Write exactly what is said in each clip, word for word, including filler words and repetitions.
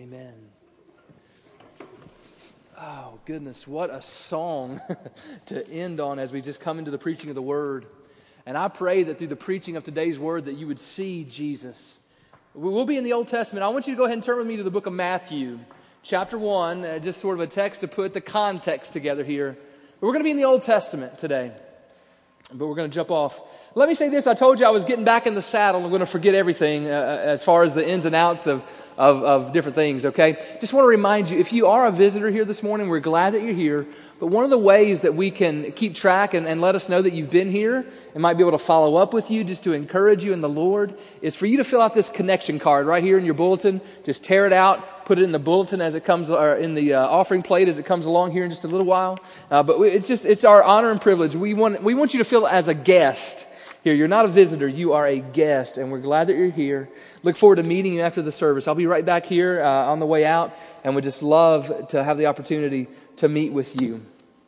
Amen. Oh, goodness, what a song to end on as we just come into the preaching of the Word. And I pray that through the preaching of today's Word that you would see Jesus. We'll be in the Old Testament. I want you to go ahead and turn with me to the book of Matthew, chapter one, uh, just sort of a text to put the context together here. But we're going to be in the Old Testament today. But we're going to jump off. Let me say this. I told you I was getting back in the saddle. I'm going to forget everything uh, as far as the ins and outs of, of, of different things, okay? Just want to remind you, if you are a visitor here this morning, we're glad that you're here. But one of the ways that we can keep track and, and let us know that you've been here and might be able to follow up with you just to encourage you in the Lord is for you to fill out this connection card right here in your bulletin. Just tear it out, put it in the bulletin as it comes, or in the uh, offering plate as it comes along here in just a little while. Uh, but we, it's just, it's our honor and privilege. We want, we want you to feel as a guest here. You're not a visitor, you are a guest, and we're glad that you're here. Look forward to meeting you after the service. I'll be right back here uh, on the way out, and would just love to have the opportunity to meet with you.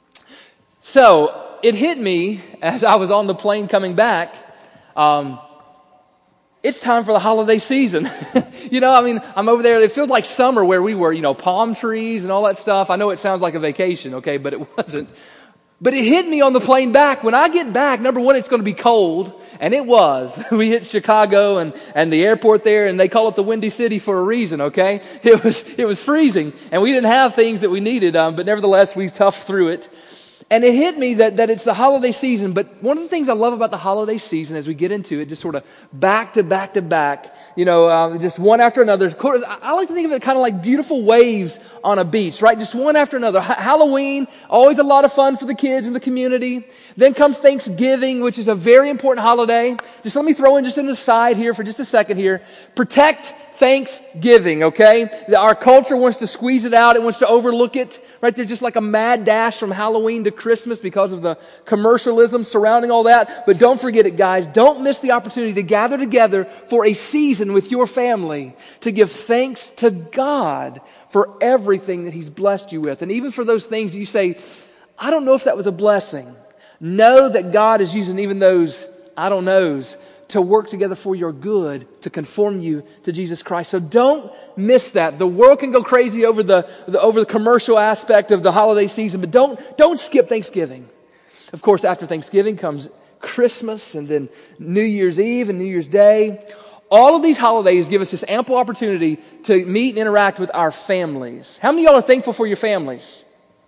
So, it hit me as I was on the plane coming back, um, it's time for the holiday season. You know, I mean, I'm over there, it feels like summer where we were, you know, palm trees and all that stuff. I know it sounds like a vacation, okay, but it wasn't. But it hit me on the plane back. When I get back, number one, it's going to be cold. And it was. We hit Chicago and, and the airport there, and they call it the Windy City for a reason, okay? It was, it was freezing. And we didn't have things that we needed, um, but nevertheless, we toughed through it. And it hit me that, that it's the holiday season. But one of the things I love about the holiday season as we get into it, just sort of back to back to back, you know, uh, just one after another. I, I like to think of it kind of like beautiful waves on a beach, right? Just one after another. Ha- Halloween, always a lot of fun for the kids in the community. Then comes Thanksgiving, which is a very important holiday. Just let me throw in just an aside here for just a second here. Protect Thanksgiving, okay? Our culture wants to squeeze it out. It wants to overlook it, right? There's just like a mad dash from Halloween to Christmas because of the commercialism surrounding all that. But don't forget it, guys. Don't miss the opportunity to gather together for a season with your family to give thanks to God for everything that He's blessed you with. And even for those things you say, I don't know if that was a blessing. Know that God is using even those I don't knows to work together for your good, to conform you to Jesus Christ. So don't miss that. The world can go crazy over the, the over the commercial aspect of the holiday season, but don't don't skip Thanksgiving. Of course, after Thanksgiving comes Christmas, and then New Year's Eve and New Year's Day. All of these holidays give us this ample opportunity to meet and interact with our families. How many of y'all are thankful for your families?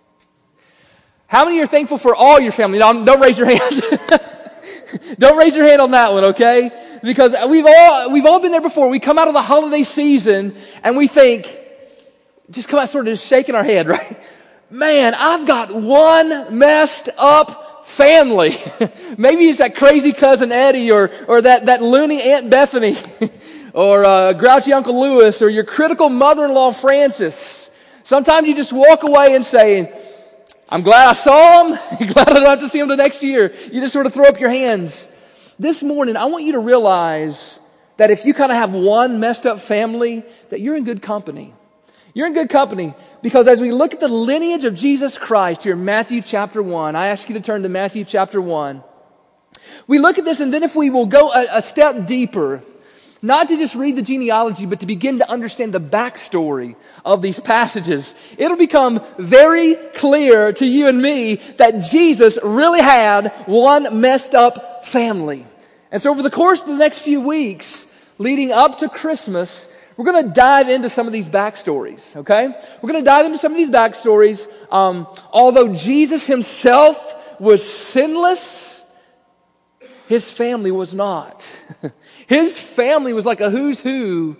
How many are thankful for all your family? Now, don't raise your hands. Don't raise your hand on that one, okay? Because we've all we've all been there before. We come out of the holiday season and we think, just come out sort of just shaking our head, right? Man, I've got one messed up family. Maybe it's that crazy cousin Eddie, or or that, that loony Aunt Bethany, or uh, grouchy Uncle Lewis, or your critical mother-in-law Frances. Sometimes you just walk away and say, I'm glad I saw him. Glad I don't have to see him the next year. You just sort of throw up your hands. This morning, I want you to realize that if you kind of have one messed up family, that you're in good company. You're in good company because as we look at the lineage of Jesus Christ here in Matthew chapter one, I ask you to turn to Matthew chapter one. We look at this, and then if we will go a, a step deeper, not to just read the genealogy, but to begin to understand the backstory of these passages, it'll become very clear to you and me that Jesus really had one messed up family. And so over the course of the next few weeks, leading up to Christmas, we're going to dive into some of these backstories, okay? We're going to dive into some of these backstories. Um, although Jesus himself was sinless, his family was not. His family was like a who's who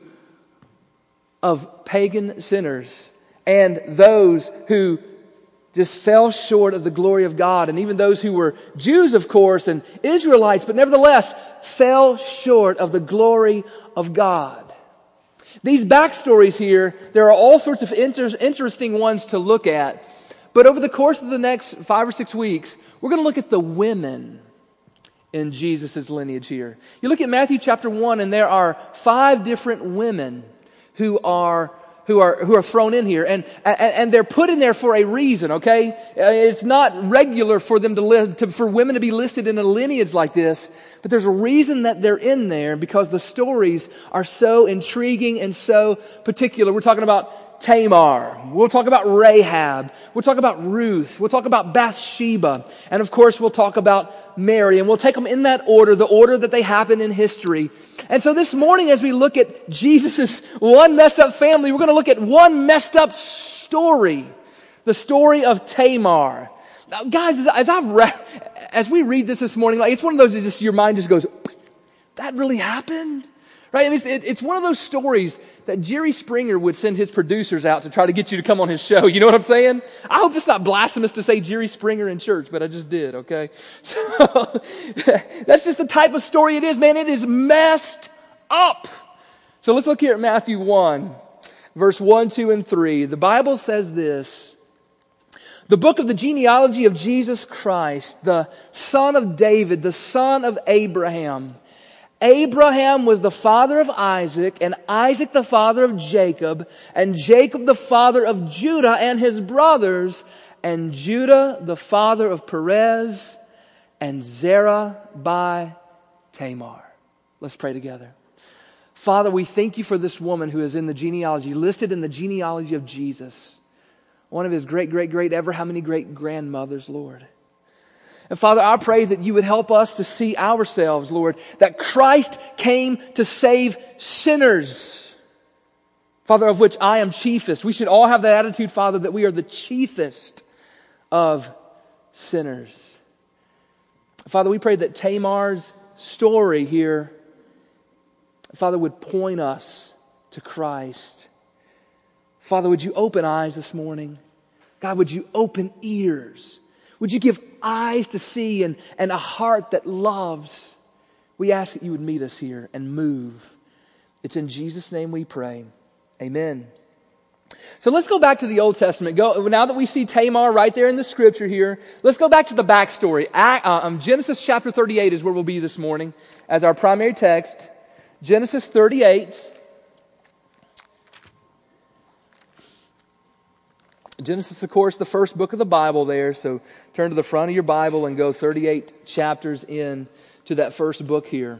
of pagan sinners and those who just fell short of the glory of God, and even those who were Jews, of course, and Israelites, but nevertheless fell short of the glory of God. These backstories here, there are all sorts of inter- interesting ones to look at, but over the course of the next five or six weeks, we're going to look at the women in Jesus' lineage here. You look at Matthew chapter one, and there are five different women who are who are who are thrown in here, and and, and they're put in there for a reason. Okay, it's not regular for them to live to, for women to be listed in a lineage like this, but there's a reason that they're in there because the stories are so intriguing and so particular. We're talking about Tamar. We'll talk about Rahab. We'll talk about Ruth. We'll talk about Bathsheba. And of course, we'll talk about Mary. And we'll take them in that order, the order that they happen in history. And so this morning, as we look at Jesus' one messed up family, we're going to look at one messed up story. The story of Tamar. Now, guys, as, as I've read, as we read this this morning, like it's one of those that just your mind just goes, that really happened? Right? I mean, it's, it, it's one of those stories that Jerry Springer would send his producers out to try to get you to come on his show. You know what I'm saying? I hope it's not blasphemous to say Jerry Springer in church, but I just did, okay? So that's just the type of story it is, man. It is messed up. So let's look here at Matthew one, verse one, two, and three. The Bible says this: the book of the genealogy of Jesus Christ, the son of David, the son of Abraham. Abraham was the father of Isaac, and Isaac the father of Jacob, and Jacob the father of Judah and his brothers, and Judah the father of Perez, and Zerah by Tamar. Let's pray together. Father, we thank you for this woman who is in the genealogy, listed in the genealogy of Jesus. One of his great, great, great, ever how many great grandmothers, Lord. And Father, I pray that you would help us to see ourselves, Lord, that Christ came to save sinners. Father, of which I am chiefest. We should all have that attitude, Father, that we are the chiefest of sinners. Father, we pray that Tamar's story here, Father, would point us to Christ. Father, would you open eyes this morning? God, would you open ears? Would you give eyes to see and, and a heart that loves? We ask that you would meet us here and move. It's in Jesus' name we pray. Amen. So let's go back to the Old Testament. Go, now that we see Tamar right there in the scripture here, let's go back to the backstory. Um, Genesis chapter thirty-eight is where we'll be this morning as our primary text. Genesis thirty-eight. Genesis, of course, the first book of the Bible there. So turn to the front of your Bible and go thirty-eight chapters in to that first book here.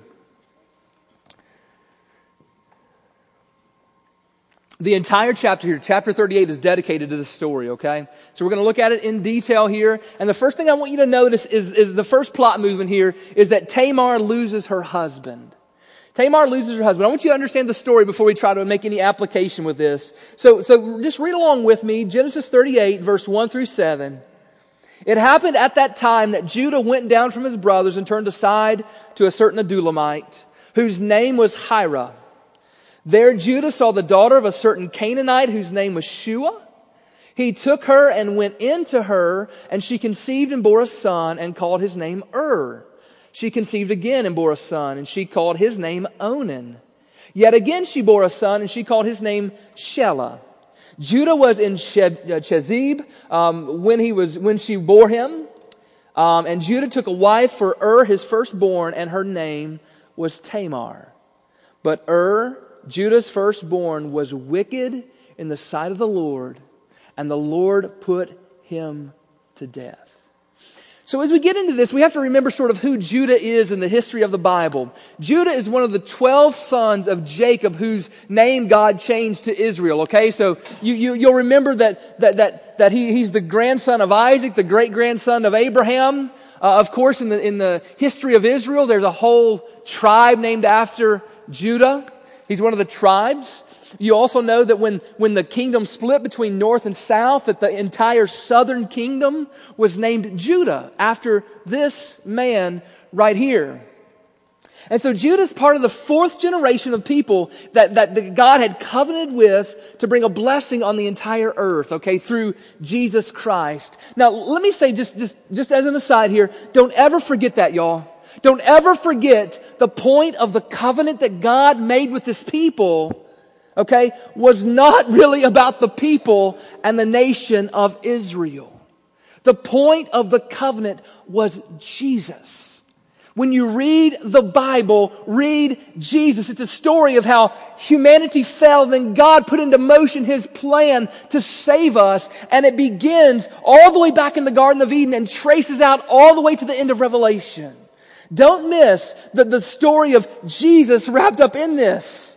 The entire chapter here, chapter thirty-eight, is dedicated to this story, okay? So we're going to look at it in detail here. And the first thing I want you to notice is, is the first plot movement here is that Tamar loses her husband. Tamar loses her husband. I want you to understand the story before we try to make any application with this. So, so just read along with me. Genesis thirty-eight, verse one through seven. It happened at that time that Judah went down from his brothers and turned aside to a certain Adullamite, whose name was Hira. There Judah saw the daughter of a certain Canaanite whose name was Shua. He took her and went into her, and she conceived and bore a son and called his name Ur. She conceived again and bore a son, and she called his name Onan. Yet again she bore a son, and she called his name Shelah. Judah was in Chezib um, when he was when she bore him, um, and Judah took a wife for Ur, his firstborn, and her name was Tamar. But Ur, Judah's firstborn, was wicked in the sight of the Lord, and the Lord put him to death. So as we get into this, we have to remember sort of who Judah is in the history of the Bible. Judah is one of the twelve sons of Jacob whose name God changed to Israel, okay? So you, you, you'll remember that, that, that, that he, he's the grandson of Isaac, the great-grandson of Abraham. Uh, of course, in the, in the history of Israel, there's a whole tribe named after Judah. He's one of the tribes. You also know that when, when the kingdom split between north and south, that the entire southern kingdom was named Judah after this man right here. And so Judah's part of the fourth generation of people that, that, that God had covenanted with to bring a blessing on the entire earth, okay, through Jesus Christ. Now, let me say just, just, just as an aside here, don't ever forget that, y'all. Don't ever forget the point of the covenant that God made with His people, okay, was not really about the people and the nation of Israel. The point of the covenant was Jesus. When you read the Bible, read Jesus. It's a story of how humanity fell, then God put into motion His plan to save us. And it begins all the way back in the Garden of Eden and traces out all the way to the end of Revelation. Don't miss the, the story of Jesus wrapped up in this.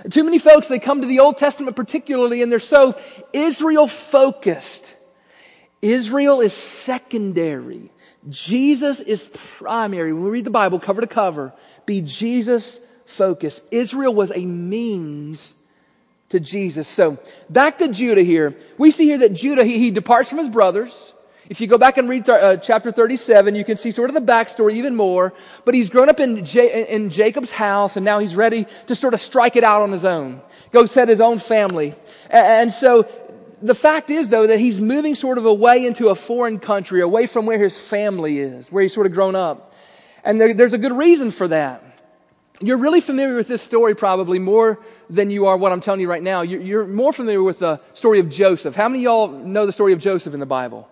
Too many folks, they come to the Old Testament particularly, and they're so Israel-focused. Israel is secondary. Jesus is primary. When we read the Bible cover to cover, be Jesus-focused. Israel was a means to Jesus. So back to Judah here. We see here that Judah, he, he departs from his brothers. If you go back and read th- uh, chapter thirty-seven, you can see sort of the backstory even more. But he's grown up in, J- in Jacob's house, and now he's ready to sort of strike it out on his own. Go set his own family. And, and so the fact is, though, that he's moving sort of away into a foreign country, away from where his family is, where he's sort of grown up. And there, there's a good reason for that. You're really familiar with this story probably more than you are what I'm telling you right now. You're, you're more familiar with the story of Joseph. How many of y'all know the story of Joseph in the Bible?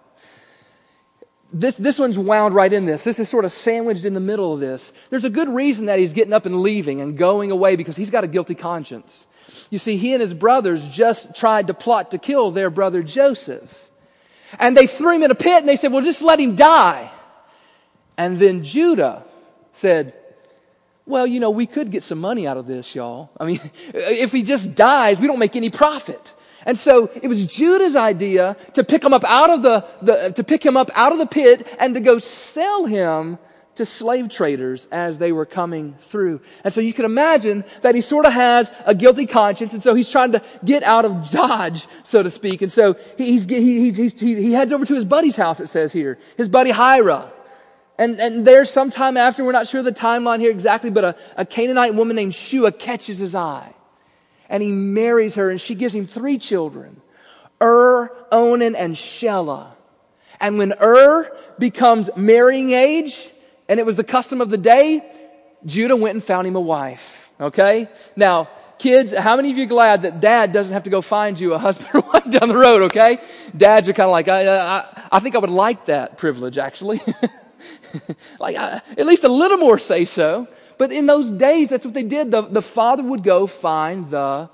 This, this one's wound right in this. This is sort of sandwiched in the middle of this. There's a good reason that he's getting up and leaving and going away, because he's got a guilty conscience. You see, he and his brothers just tried to plot to kill their brother Joseph. And they threw him in a pit and they said, well, just let him die. And then Judah said, well, you know, we could get some money out of this, y'all. I mean, if he just dies, we don't make any profit. And so it was Judah's idea to pick him up out of the, the to pick him up out of the pit and to go sell him to slave traders as they were coming through. And so you can imagine that he sort of has a guilty conscience, and so he's trying to get out of Dodge, so to speak. And so he's, he, he, he, he heads over to his buddy's house, it says here, his buddy Hira. And, and there sometime after, we're not sure the timeline here exactly, but a, a Canaanite woman named Shua catches his eye. And he marries her, and she gives him three children, Ur, Onan, and Shelah. And when Ur becomes marrying age, and it was the custom of the day, Judah went and found him a wife. Okay? Now, kids, how many of you are glad that dad doesn't have to go find you a husband or wife down the road, okay? Dads are kind of like, I, I, I think I would like that privilege, actually. like, I, at least a little more say so. But in those days, that's what they did. The, the father would go find the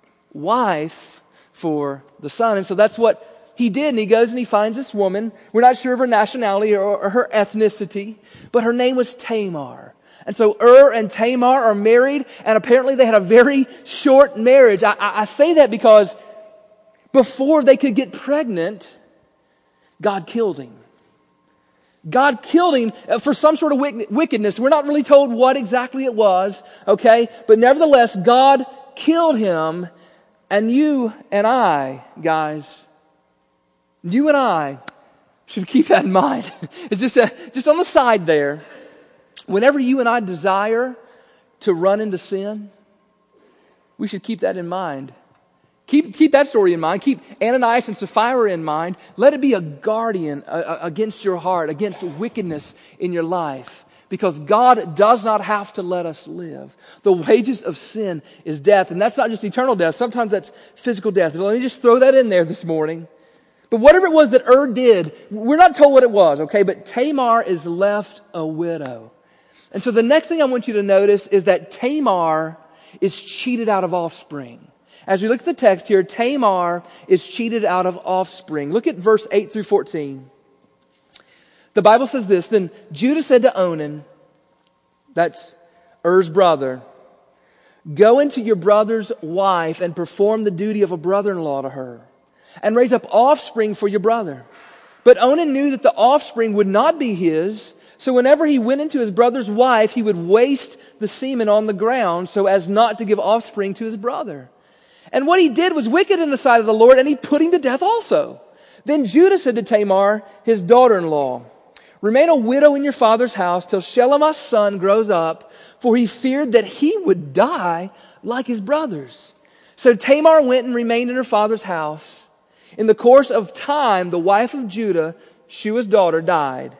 wife for the son. And so that's what he did. And he goes and he finds this woman. We're not sure of her nationality or, or her ethnicity, but her name was Tamar. And so Ur and Tamar are married, and apparently they had a very short marriage. I, I, I say that because before they could get pregnant, God killed him. God killed him for some sort of wickedness. We're not really told what exactly it was, okay? But nevertheless, God killed him, and you and I, guys, you and I should keep that in mind. It's just a, just on the side there. Whenever you and I desire to run into sin, we should keep that in mind. Keep, keep that story in mind. Keep Ananias and Sapphira in mind. Let it be a guardian uh, against your heart, against wickedness in your life. Because God does not have to let us live. The wages of sin is death. And that's not just eternal death. Sometimes that's physical death. Let me just throw that in there this morning. But whatever it was that Ur did, we're not told what it was, okay? But Tamar is left a widow. And so the next thing I want you to notice is that Tamar is cheated out of offspring. As we look at the text here, Tamar is cheated out of offspring. Look at verse eight through fourteen. The Bible says this, then Judah said to Onan, that's Er's brother, go into your brother's wife and perform the duty of a brother-in-law to her, and raise up offspring for your brother. But Onan knew that the offspring would not be his, so whenever he went into his brother's wife, he would waste the semen on the ground so as not to give offspring to his brother. And what he did was wicked in the sight of the Lord, and he put him to death also. Then Judah said to Tamar, his daughter-in-law, remain a widow in your father's house till Shelah my son grows up, for he feared that he would die like his brothers. So Tamar went and remained in her father's house. In the course of time, the wife of Judah, Shua's daughter, died.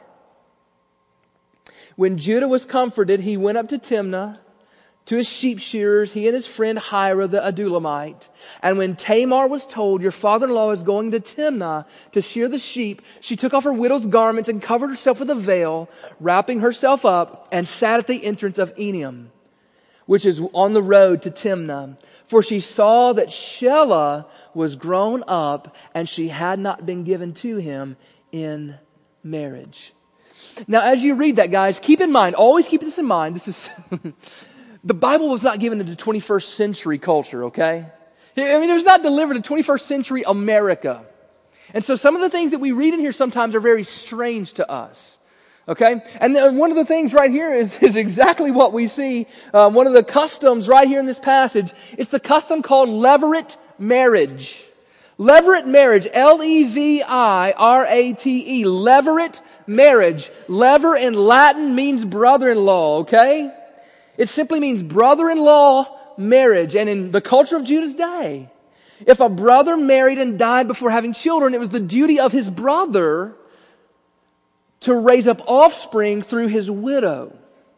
When Judah was comforted, he went up to Timnah, to his sheep shearers, he and his friend Hira the Adulamite. And when Tamar was told, your father-in-law is going to Timnah to shear the sheep, she took off her widow's garments and covered herself with a veil, wrapping herself up, and sat at the entrance of Enim, which is on the road to Timnah. For she saw that Shelah was grown up, and she had not been given to him in marriage. Now, as you read that, guys, keep in mind, always keep this in mind. This is... The Bible was not given to the twenty-first century culture, okay? I mean, it was not delivered to twenty-first century America. And so some of the things that we read in here sometimes are very strange to us. Okay? And then one of the things right here is, is exactly what we see. Uh, one of the customs right here in this passage, it's the custom called levirate marriage. Levirate marriage, L E V I R A T E, levirate marriage. Lever in Latin means brother-in-law, okay? It simply means brother-in-law marriage. And in the culture of Judah's day, if a brother married and died before having children, it was the duty of his brother to raise up offspring through his widow.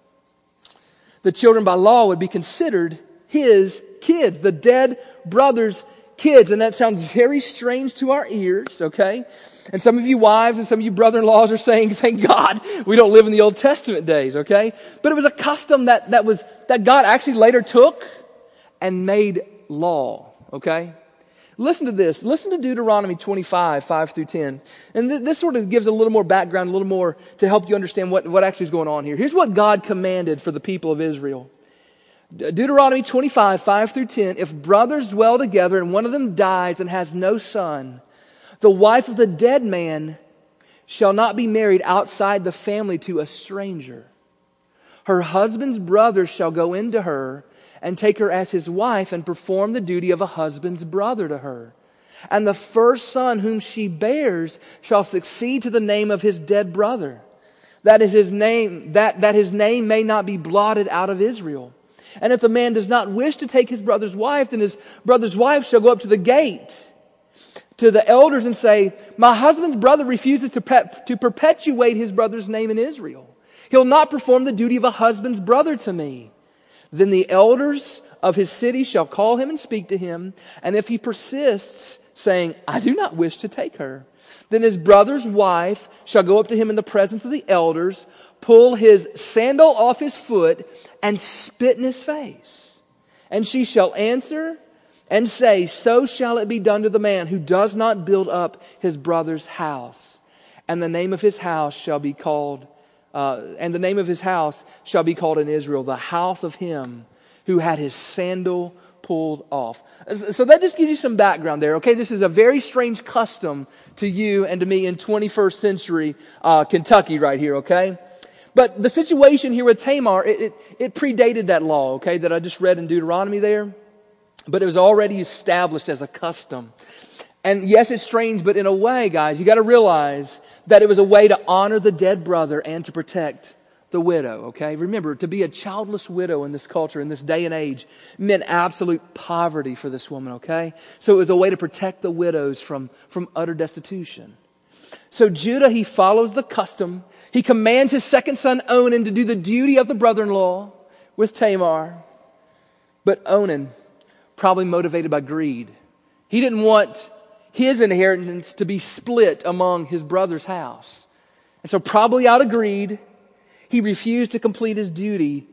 The children by law would be considered his kids, the dead brother's kids. And that sounds very strange to our ears, okay? And some of you wives and some of you brother-in-laws are saying, thank God we don't live in the Old Testament days, okay? But it was a custom that, that was, that God actually later took and made law, okay? Listen to this. Listen to Deuteronomy twenty-five, five through ten. And th- this sort of gives a little more background, a little more to help you understand what, what actually is going on here. Here's what God commanded for the people of Israel. Deuteronomy twenty-five, five through ten. If brothers dwell together and one of them dies and has no son, the wife of the dead man shall not be married outside the family to a stranger. Her husband's brother shall go into her and take her as his wife and perform the duty of a husband's brother to her. And the first son whom she bears shall succeed to the name of his dead brother, that is his name, that, that his name may not be blotted out of Israel. And if the man does not wish to take his brother's wife, then his brother's wife shall go up to the gate to the elders and say, my husband's brother refuses to, pe- to perpetuate his brother's name in Israel. He'll not perform the duty of a husband's brother to me. Then the elders of his city shall call him and speak to him. And if he persists, saying, I do not wish to take her, then his brother's wife shall go up to him in the presence of the elders, pull his sandal off his foot, and spit in his face. And she shall answer and say, so shall it be done to the man who does not build up his brother's house. And the name of his house shall be called Uh, and the name of his house shall be called in Israel, the house of him who had his sandal pulled off. So that just gives you some background there, okay? This is a very strange custom to you and to me in twenty-first century uh, Kentucky right here, okay? But the situation here with Tamar, it, it, it predated that law, okay, that I just read in Deuteronomy there. But it was already established as a custom. And yes, it's strange, but in a way, guys, you got to realize that it was a way to honor the dead brother and to protect the widow, okay? Remember, to be a childless widow in this culture, in this day and age, meant absolute poverty for this woman, okay? So it was a way to protect the widows from, from utter destitution. So Judah, he follows the custom. He commands his second son, Onan, to do the duty of the brother-in-law with Tamar. But Onan, probably motivated by greed, he didn't want his inheritance to be split among his brother's house. And so probably out of greed, he refused to complete his duty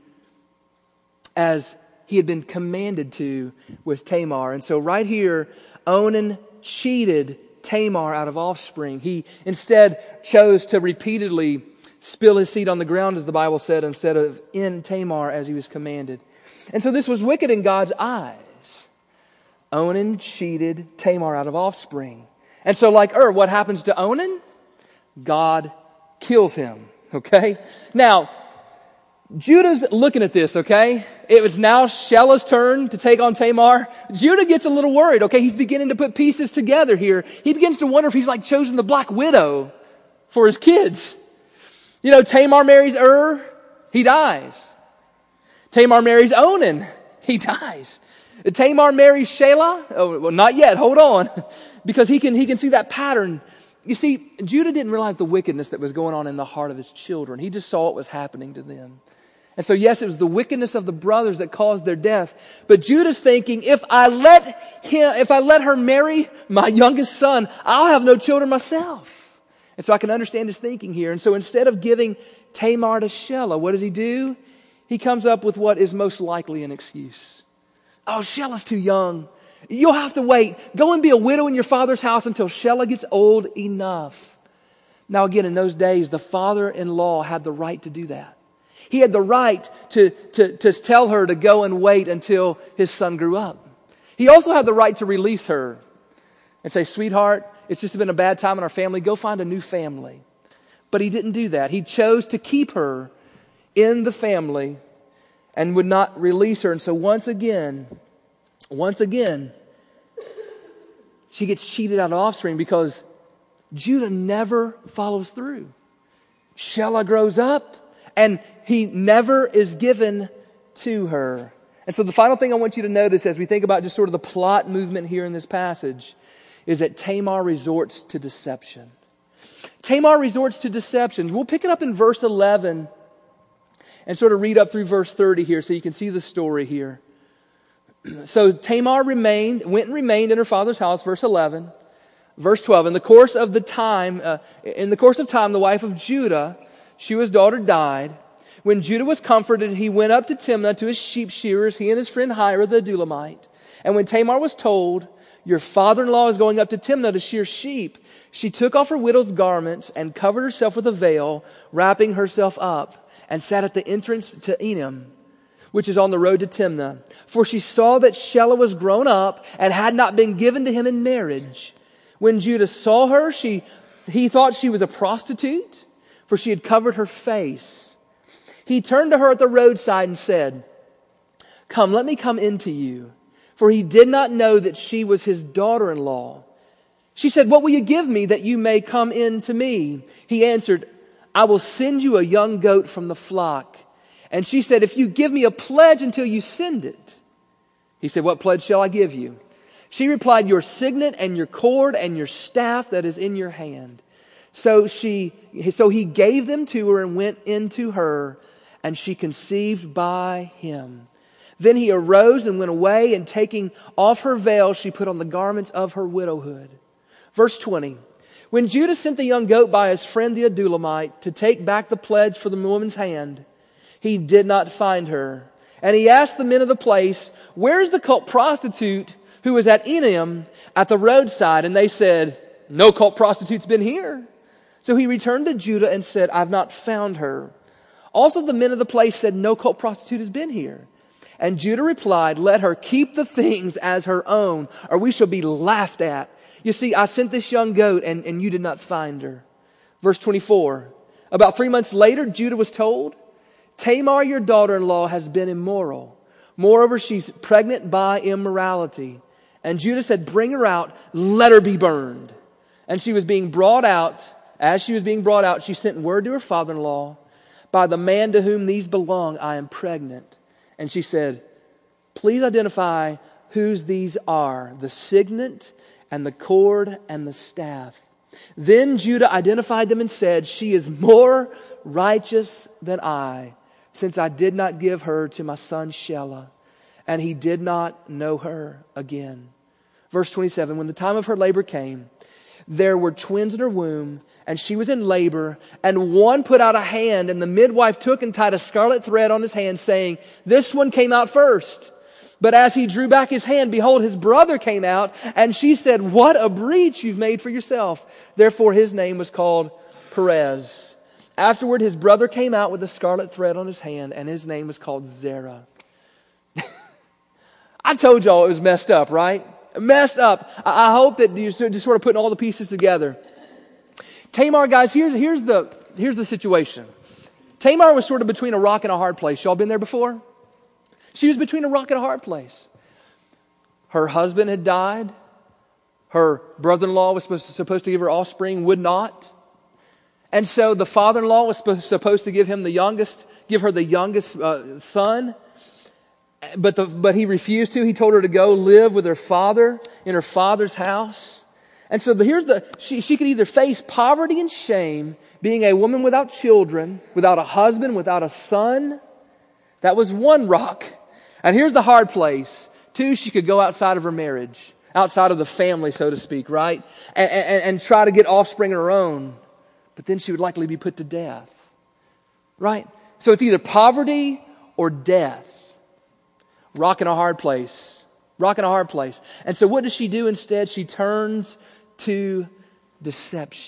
as he had been commanded to with Tamar. And so right here, Onan cheated Tamar out of offspring. He instead chose to repeatedly spill his seed on the ground, as the Bible said, instead of in Tamar as he was commanded. And so this was wicked in God's eyes. Onan cheated Tamar out of offspring. And so like Ur, what happens to Onan? God kills him, okay? Now, Judah's looking at this, okay? It was now Shelah's turn to take on Tamar. Judah gets a little worried, okay? He's beginning to put pieces together here. He begins to wonder if he's like chosen the black widow for his kids. You know, Tamar marries Ur, he dies. Tamar marries Onan, he dies. Tamar marries Shelah? Oh, well, not yet. Hold on. Because he can, he can see that pattern. You see, Judah didn't realize the wickedness that was going on in the heart of his children. He just saw what was happening to them. And so, yes, it was the wickedness of the brothers that caused their death. But Judah's thinking, if I let him, if I let her marry my youngest son, I'll have no children myself. And so I can understand his thinking here. And so instead of giving Tamar to Shelah, what does he do? He comes up with what is most likely an excuse. Oh, Shelah's too young. You'll have to wait. Go and be a widow in your father's house until Shelah gets old enough. Now again, in those days, the father-in-law had the right to do that. He had the right to, to, to tell her to go and wait until his son grew up. He also had the right to release her and say, sweetheart, it's just been a bad time in our family. Go find a new family. But he didn't do that. He chose to keep her in the family and would not release her. And so once again, once again, she gets cheated out of offspring because Judah never follows through. Shelah grows up and he never is given to her. And so the final thing I want you to notice as we think about just sort of the plot movement here in this passage is that Tamar resorts to deception. Tamar resorts to deception. We'll pick it up in verse eleven and sort of read up through verse thirty here so you can see the story here. So Tamar remained, went and remained in her father's house, verse eleven. Verse twelve, in the course of the time, uh, in the course of time, the wife of Judah, Shua's daughter, died. When Judah was comforted, he went up to Timnah to his sheep shearers, he and his friend Hira the Adulamite. And when Tamar was told, your father-in-law is going up to Timnah to shear sheep, she took off her widow's garments and covered herself with a veil, wrapping herself up, and sat at the entrance to Enim, which is on the road to Timnah. For she saw that Shelah was grown up and had not been given to him in marriage. When Judah saw her, she, he thought she was a prostitute, for she had covered her face. He turned to her at the roadside and said, come, let me come in to you. For he did not know that she was his daughter-in-law. She said, what will you give me that you may come in to me? He answered, I will send you a young goat from the flock. And she said, if you give me a pledge until you send it. He said, what pledge shall I give you? She replied, your signet and your cord and your staff that is in your hand. So she, so he gave them to her and went into her, and she conceived by him. Then he arose and went away, and taking off her veil, she put on the garments of her widowhood. Verse twenty. When Judah sent the young goat by his friend the Adulamite to take back the pledge for the woman's hand, he did not find her. And he asked the men of the place, where's the cult prostitute who was at Enim at the roadside? And they said, no cult prostitute's been here. So he returned to Judah and said, I've not found her. Also the men of the place said, no cult prostitute has been here. And Judah replied, let her keep the things as her own, or we shall be laughed at. You see, I sent this young goat and, and you did not find her. Verse twenty-four. About three months later, Judah was told, Tamar, your daughter-in-law, has been immoral. Moreover, she's pregnant by immorality. And Judah said, bring her out, let her be burned. And she was being brought out. As she was being brought out, she sent word to her father-in-law, by the man to whom these belong, I am pregnant. And she said, please identify whose these are, the signet and the cord and the staff. Then Judah identified them and said, she is more righteous than I, since I did not give her to my son Shelah. And he did not know her again. Verse twenty-seven, when the time of her labor came, there were twins in her womb, and she was in labor, and one put out a hand, and the midwife took and tied a scarlet thread on his hand, saying, this one came out first. But as he drew back his hand, behold, his brother came out, and she said, what a breach you've made for yourself. Therefore his name was called Perez. Afterward his brother came out with a scarlet thread on his hand, and his name was called Zerah. I told y'all it was messed up, right? Messed up. I hope that you're just sort of putting all the pieces together. Tamar, guys, here's, here's, the, here's the situation. Tamar was sort of between a rock and a hard place. Y'all been there before? She was between a rock and a hard place. Her husband had died. Her brother-in-law was supposed to, supposed to give her offspring, would not. And so the father-in-law was supposed, supposed to give him the youngest, give her the youngest uh, son. But, the, but he refused to. He told her to go live with her father in her father's house. And so the, here's the, she, she could either face poverty and shame, being a woman without children, without a husband, without a son. That was one rock. And here's the hard place. Two, she could go outside of her marriage, outside of the family, so to speak, right? And, and, and try to get offspring of her own. But then she would likely be put to death, right? So it's either poverty or death. Rock in a hard place. Rock in a hard place. And so what does she do instead? She turns to deception.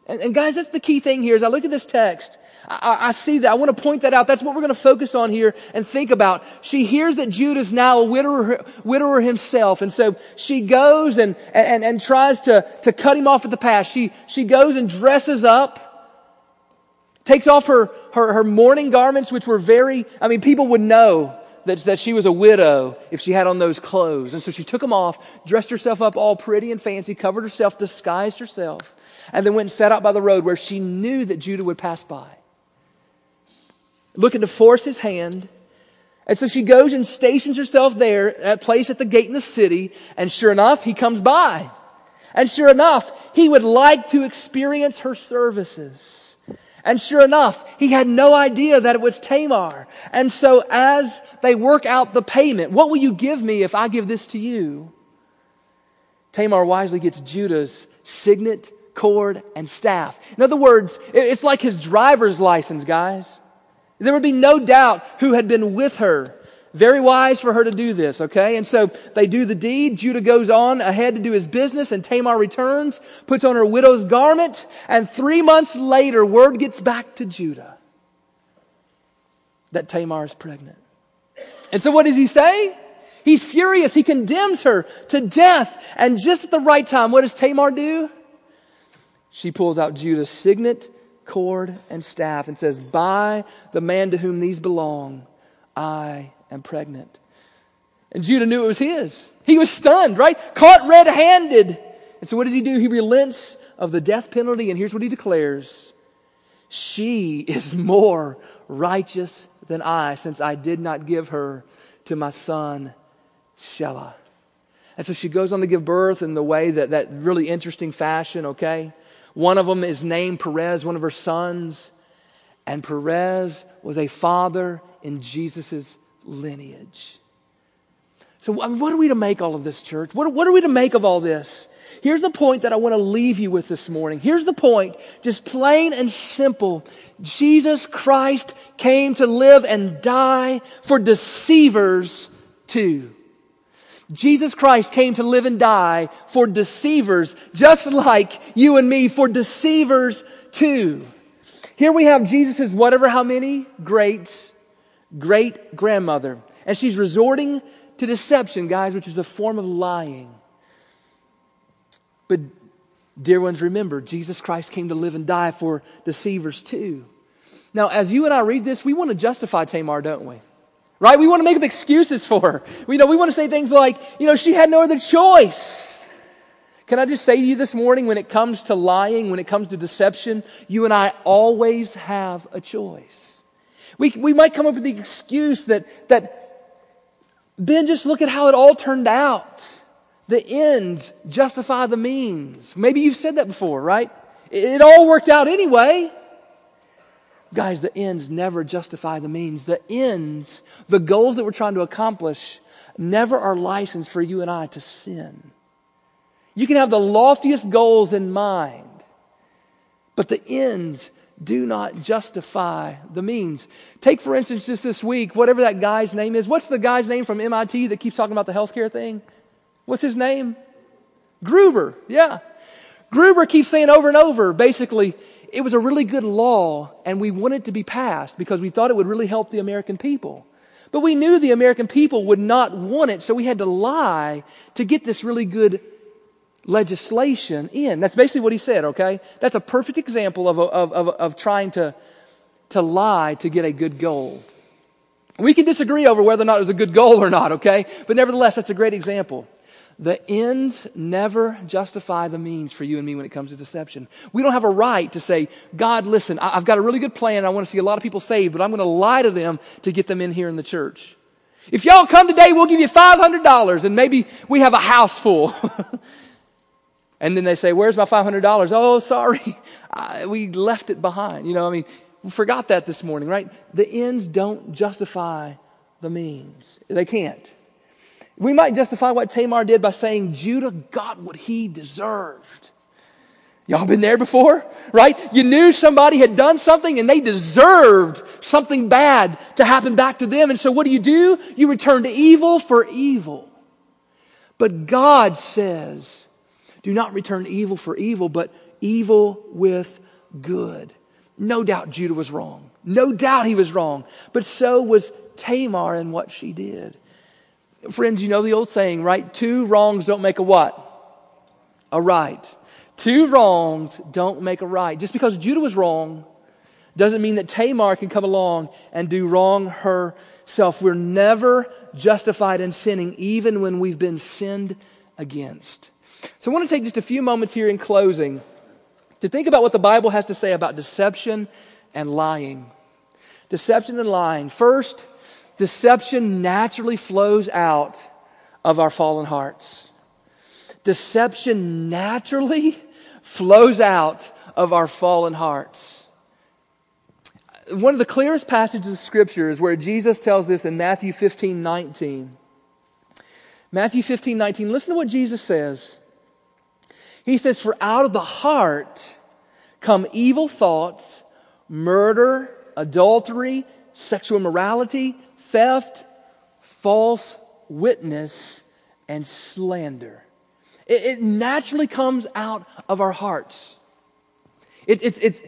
And, and guys, that's the key thing here. As I look at this text, I, I see that. I want to point that out. That's what we're going to focus on here and think about. She hears that Judah's now a widower, widower himself. And so she goes and, and, and tries to, to cut him off at the pass. She, she goes and dresses up, takes off her, her, her mourning garments, which were very, I mean, people would know that, that she was a widow if she had on those clothes. And so she took them off, dressed herself up all pretty and fancy, covered herself, disguised herself, and then went and sat out by the road where she knew that Judah would pass by, looking to force his hand. And so she goes and stations herself there at a place at the gate in the city. And sure enough, he comes by. And sure enough, he would like to experience her services. And sure enough, he had no idea that it was Tamar. And so as they work out the payment, what will you give me if I give this to you? Tamar wisely gets Judah's signet, cord, and staff. In other words, it's like his driver's license, guys. There would be no doubt who had been with her. Very wise for her to do this, okay? And so they do the deed. Judah goes on ahead to do his business, and Tamar returns, puts on her widow's garment, and three months later, word gets back to Judah that Tamar is pregnant. And so what does he say? He's furious. He condemns her to death. And just at the right time, what does Tamar do? She pulls out Judah's signet, cord, and staff and says, by the man to whom these belong, I am pregnant. And Judah knew it was his. He was stunned, right? Caught red-handed. And so what does he do? He relents of the death penalty, and here's what he declares. She is more righteous than I, since I did not give her to my son, Shelah. And so she goes on to give birth in the way that, that really interesting fashion, okay? One of them is named Perez, one of her sons. And Perez was a father in Jesus' lineage. So what are we to make all of this, church? What, what are we to make of all this? Here's the point that I want to leave you with this morning. Here's the point, just plain and simple. Jesus Christ came to live and die for deceivers too. Jesus Christ came to live and die for deceivers, just like you and me, for deceivers too. Here we have Jesus' whatever how many greats, great grandmother. And she's resorting to deception, guys, which is a form of lying. But dear ones, remember, Jesus Christ came to live and die for deceivers too. Now, as you and I read this, we want to justify Tamar, don't we? Right? We want to make up excuses for her. We know we want to say things like, you know, she had no other choice. Can I just say to you this morning, when it comes to lying, when it comes to deception, you and I always have a choice. We, we might come up with the excuse that, that, Ben, just look at how it all turned out. The ends justify the means. Maybe you've said that before, right? It, it all worked out anyway. Guys, the ends never justify the means. The ends, the goals that we're trying to accomplish, never are licensed for you and I to sin. You can have the loftiest goals in mind, but the ends do not justify the means. Take, for instance, just this week, whatever that guy's name is. What's the guy's name from M I T that keeps talking about the healthcare thing? What's his name? Gruber, yeah. Gruber keeps saying over and over, basically, it was a really good law and we wanted it to be passed because we thought it would really help the American people. But we knew the American people would not want it, so we had to lie to get this really good legislation in. That's basically what he said, okay? That's a perfect example of, of, of, of trying to, to lie to get a good goal. We can disagree over whether or not it was a good goal or not, okay? But nevertheless, that's a great example. The ends never justify the means for you and me when it comes to deception. We don't have a right to say, God, listen, I've got a really good plan. I want to see a lot of people saved, but I'm going to lie to them to get them in here in the church. If y'all come today, we'll give you five hundred dollars and maybe we have a house full. And then they say, where's my five hundred dollars? Oh, sorry, I, we left it behind. You know, I mean, we forgot that this morning, right? The ends don't justify the means. They can't. We might justify what Tamar did by saying Judah got what he deserved. Y'all been there before, right? You knew somebody had done something and they deserved something bad to happen back to them. And so what do you do? You return to evil for evil. But God says, Do not return evil for evil, but evil with good. No doubt Judah was wrong. No doubt he was wrong. But so was Tamar in what she did. Friends, you know the old saying, right? Two wrongs don't make a what? A right. Two wrongs don't make a right. Just because Judah was wrong doesn't mean that Tamar can come along and do wrong herself. We're never justified in sinning, even when we've been sinned against. So I want to take just a few moments here in closing to think about what the Bible has to say about deception and lying. Deception and lying. First, deception naturally flows out of our fallen hearts. Deception naturally flows out of our fallen hearts. One of the clearest passages of Scripture is where Jesus tells this in Matthew fifteen nineteen. Matthew fifteen nineteen, listen to what Jesus says. He says, "For out of the heart come evil thoughts, murder, adultery, sexual immorality, theft, false witness, and slander." It, it naturally comes out of our hearts. It, it's, it's,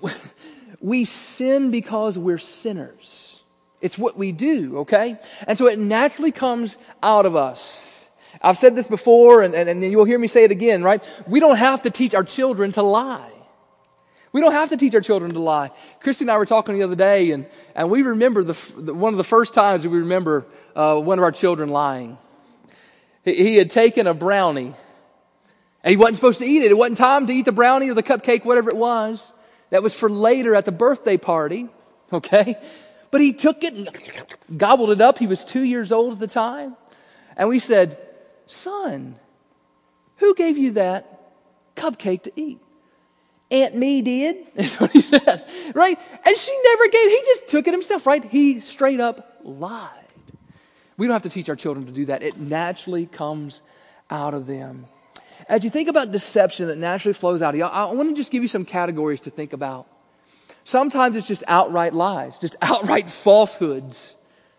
we sin because we're sinners. It's what we do, okay? And so it naturally comes out of us. I've said this before, and, and, and you'll hear me say it again, right? We don't have to teach our children to lie. We don't have to teach our children to lie. Christy and I were talking the other day, and, and we remember the, the one of the first times we remember uh, one of our children lying. He, he had taken a brownie, and he wasn't supposed to eat it. It wasn't time to eat the brownie or the cupcake, whatever it was. That was for later at the birthday party, okay? But he took it and gobbled it up. He was two years old at the time. And we said, "Son, who gave you that cupcake to eat?" "Aunt Me did," is what he said, right? And she never gave, he just took it himself, right? He straight up lied. We don't have to teach our children to do that. It naturally comes out of them. As you think about deception that naturally flows out of you, I want to just give you some categories to think about. Sometimes it's just outright lies, just outright falsehoods.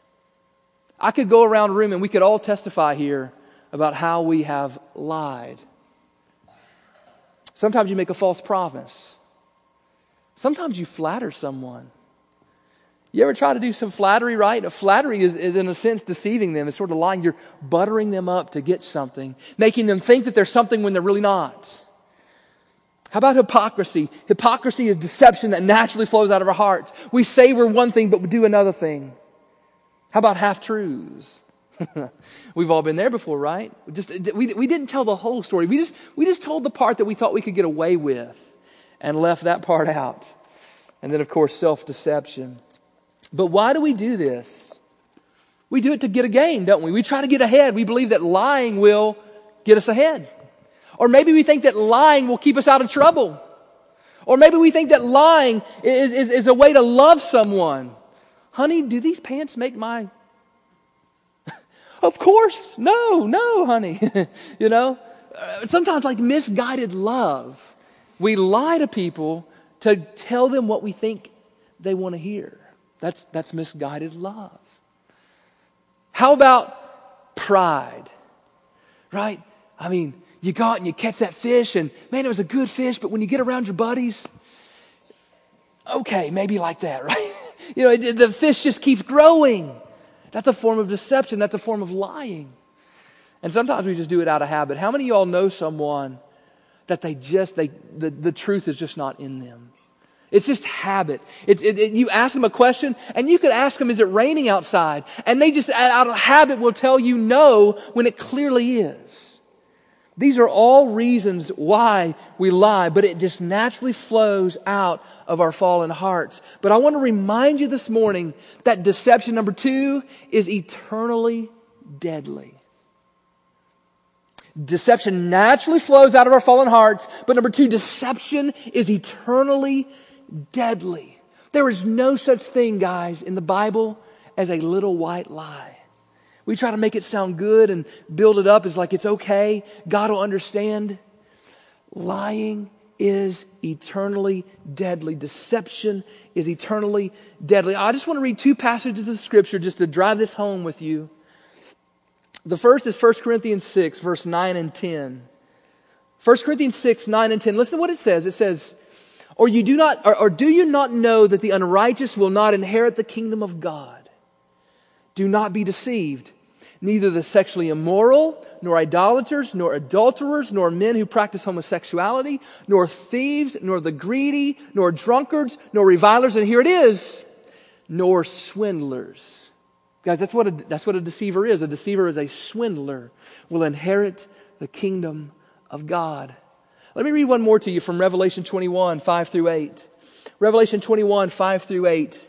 I could go around a room and we could all testify here about how we have lied. Sometimes you make a false promise. Sometimes you flatter someone. You ever try to do some flattery, right? A flattery is, is in a sense deceiving them. It's sort of lying. You're buttering them up to get something, making them think that there's something when they're really not. How about hypocrisy? Hypocrisy is deception that naturally flows out of our hearts. We say we're one thing, but we do another thing. How about half-truths? We've all been there before, right? We just we we didn't tell the whole story. We just we just told the part that we thought we could get away with, and left that part out. And then, of course, self-deception. But why do we do this? We do it to get a gain, don't we? We try to get ahead. We believe that lying will get us ahead. Or maybe we think that lying will keep us out of trouble. Or maybe we think that lying is, is, is a way to love someone. Honey, do these pants make my... Of course. No, no, honey. You know, uh, sometimes like misguided love. We lie to people to tell them what we think they want to hear. That's, that's misguided love. How about pride? Right? I mean, you go out and you catch that fish and man, it was a good fish, but when you get around your buddies, okay, maybe like that, right? You know, it, the fish just keeps growing. That's a form of deception. That's a form of lying. And sometimes we just do it out of habit. How many of y'all know someone that they just, they the, the truth is just not in them? It's just habit. It's, it, it, you ask them a question, and you could ask them, is it raining outside? And they just, out of habit, will tell you no when it clearly is. These are all reasons why we lie, but it just naturally flows out of our fallen hearts. But I want to remind you this morning that deception number two is eternally deadly. Deception naturally flows out of our fallen hearts, but number two, deception is eternally deadly. There is no such thing, guys, in the Bible as a little white lie. We try to make it sound good and build it up as like it's okay. God will understand. Lying is eternally deadly. Deception is eternally deadly. I just want to read two passages of Scripture just to drive this home with you. The first is First Corinthians six, verse nine and ten. First Corinthians six, nine, and ten. Listen to what it says. It says, or you do not, or, or do you not know that the unrighteous will not inherit the kingdom of God? Do not be deceived. Neither the sexually immoral, nor idolaters, nor adulterers, nor men who practice homosexuality, nor thieves, nor the greedy, nor drunkards, nor revilers, and here it is, nor swindlers. Guys, that's what a, that's what a deceiver is. A deceiver is a swindler, will inherit the kingdom of God. Let me read one more to you from Revelation twenty-one, five through eight. Revelation twenty-one, five through eight.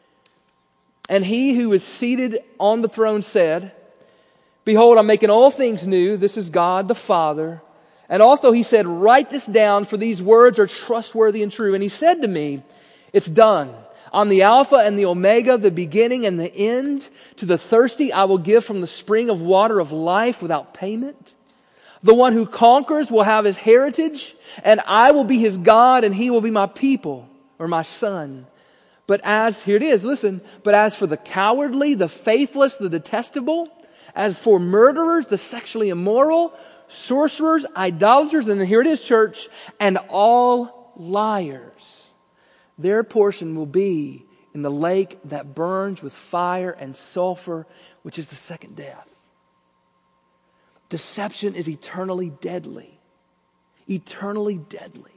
And he who is seated on the throne said, behold, I'm making all things new. This is God the Father. And also he said, write this down, for these words are trustworthy and true. And he said to me, it's done. I'm the Alpha and the Omega, the beginning and the end. To the thirsty I will give from the spring of water of life without payment. The one who conquers will have his heritage, and I will be his God, and he will be my people, or my son. But as, here it is, listen, but as for the cowardly, the faithless, the detestable, as for murderers, the sexually immoral, sorcerers, idolaters, and here it is, church, and all liars, their portion will be in the lake that burns with fire and sulfur, which is the second death. Deception is eternally deadly. Eternally deadly.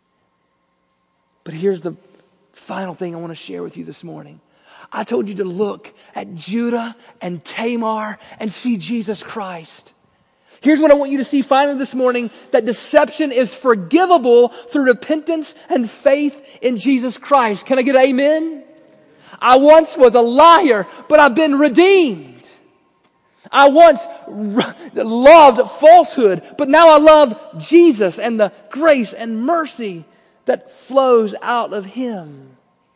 But here's the final thing I want to share with you this morning. I told you to look at Judah and Tamar and see Jesus Christ. Here's what I want you to see finally this morning, that deception is forgivable through repentance and faith in Jesus Christ. Can I get an amen? I once was a liar, but I've been redeemed. I once loved falsehood, but now I love Jesus and the grace and mercy that flows out of Him.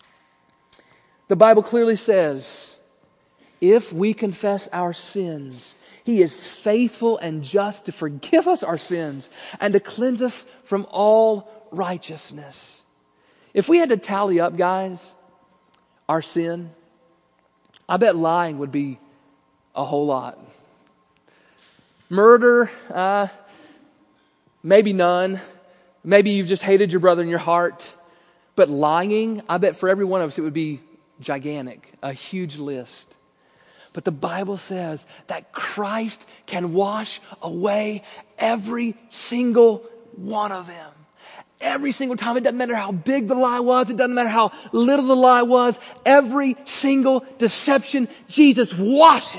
The Bible clearly says, if we confess our sins, He is faithful and just to forgive us our sins and to cleanse us from all righteousness. If we had to tally up, guys, our sin, I bet lying would be a whole lot. Murder, uh, maybe none. Maybe you've just hated your brother in your heart. But lying, I bet for every one of us it would be gigantic, a huge list. But the Bible says that Christ can wash away every single one of them. Every single time. It doesn't matter how big the lie was. It doesn't matter how little the lie was. Every single deception, Jesus washes.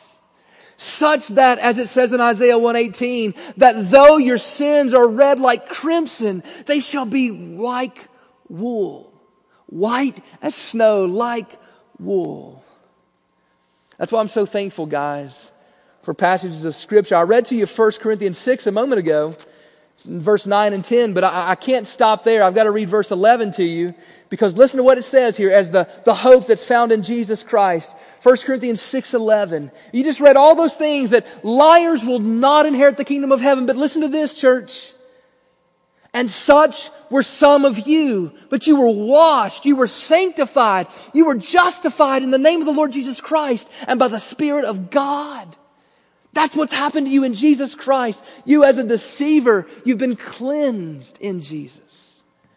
Such that, as it says in Isaiah one eighteen, that though your sins are red like crimson, they shall be like wool. White as snow, like wool. That's why I'm so thankful, guys, for passages of Scripture. I read to you First Corinthians six a moment ago, verse nine and ten, but I, I can't stop there. I've got to read verse eleven to you, because listen to what it says here as the, the hope that's found in Jesus Christ. First Corinthians six eleven. You just read all those things that liars will not inherit the kingdom of heaven, but listen to this, church. And such were some of you, but you were washed, you were sanctified, you were justified in the name of the Lord Jesus Christ and by the Spirit of God. That's what's happened to you in Jesus Christ. You as a deceiver, you've been cleansed in Jesus.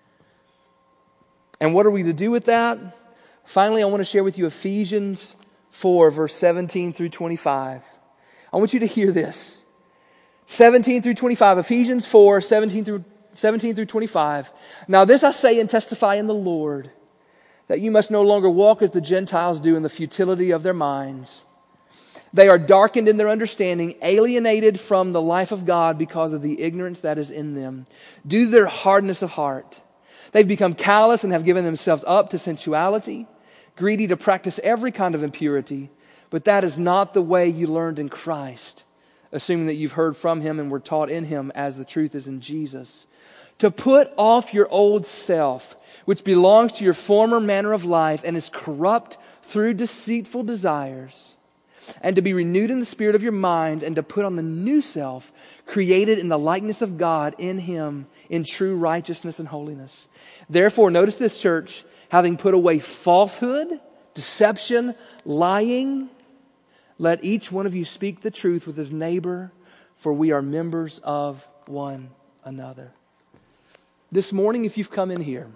And what are we to do with that? Finally, I want to share with you Ephesians four, verse seventeen through twenty-five. I want you to hear this. seventeen through twenty-five, Ephesians four, seventeen through seventeen through twenty-five. Now this I say and testify in the Lord, that you must no longer walk as the Gentiles do in the futility of their minds. They are darkened in their understanding, alienated from the life of God because of the ignorance that is in them, due to their hardness of heart. They've become callous and have given themselves up to sensuality, greedy to practice every kind of impurity. But that is not the way you learned in Christ, assuming that you've heard from Him and were taught in Him as the truth is in Jesus. To put off your old self, which belongs to your former manner of life and is corrupt through deceitful desires, and to be renewed in the spirit of your mind, and to put on the new self, created in the likeness of God in Him, in true righteousness and holiness. Therefore, notice this, church, having put away falsehood, deception, lying, let each one of you speak the truth with his neighbor, for we are members of one another. This morning, if you've come in here,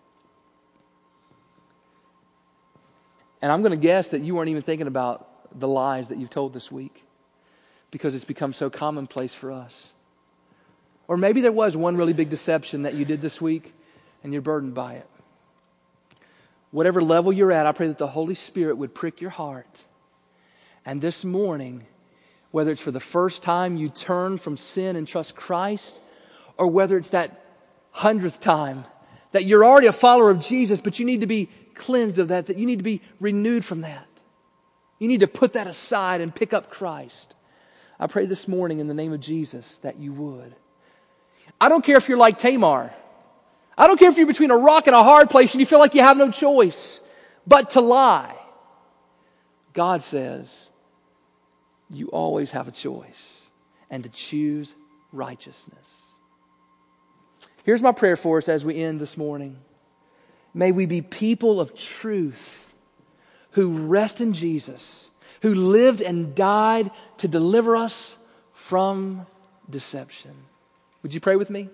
and I'm going to guess that you weren't even thinking about the lies that you've told this week because it's become so commonplace for us. Or maybe there was one really big deception that you did this week and you're burdened by it. Whatever level you're at, I pray that the Holy Spirit would prick your heart. And this morning, whether it's for the first time you turn from sin and trust Christ, or whether it's that hundredth time that you're already a follower of Jesus, but you need to be cleansed of that, that you need to be renewed from that. You need to put that aside and pick up Christ. I pray this morning in the name of Jesus that you would. I don't care if you're like Tamar. I don't care if you're between a rock and a hard place and you feel like you have no choice but to lie. God says you always have a choice and to choose righteousness. Here's my prayer for us as we end this morning. May we be people of truth who rest in Jesus, who lived and died to deliver us from deception. Would you pray with me?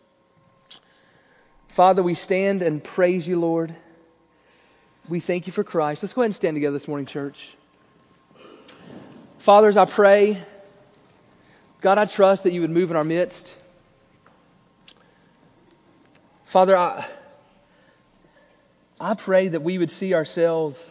Father, we stand and praise you, Lord. We thank you for Christ. Let's go ahead and stand together this morning, church. Fathers, I pray, God, I trust that you would move in our midst. Father, I, I pray that we would see ourselves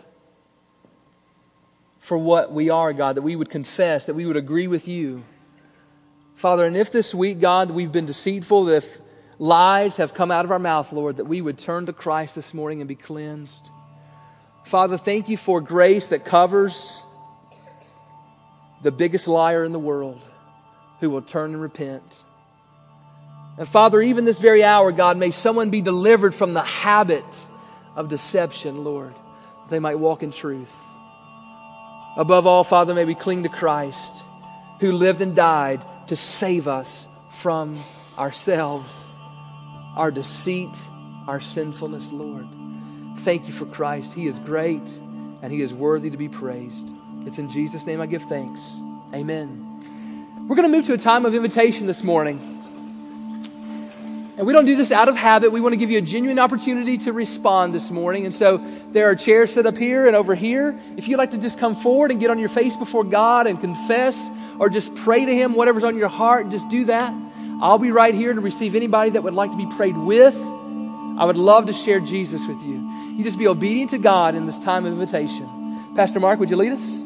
for what we are, God, that we would confess, that we would agree with you. Father, and if this week, God, we've been deceitful, if lies have come out of our mouth, Lord, that we would turn to Christ this morning and be cleansed. Father, thank you for grace that covers the biggest liar in the world who will turn and repent. And Father, even this very hour, God, may someone be delivered from the habit of deception, Lord, that they might walk in truth. Above all, Father, may we cling to Christ, who lived and died to save us from ourselves, our deceit, our sinfulness, Lord. Thank you for Christ. He is great and He is worthy to be praised. It's in Jesus' name I give thanks. Amen. We're going to move to a time of invitation this morning. And we don't do this out of habit. We want to give you a genuine opportunity to respond this morning. And so there are chairs set up here and over here. If you'd like to just come forward and get on your face before God and confess or just pray to Him, whatever's on your heart, just do that. I'll be right here to receive anybody that would like to be prayed with. I would love to share Jesus with you. You just be obedient to God in this time of invitation. Pastor Mark, would you lead us?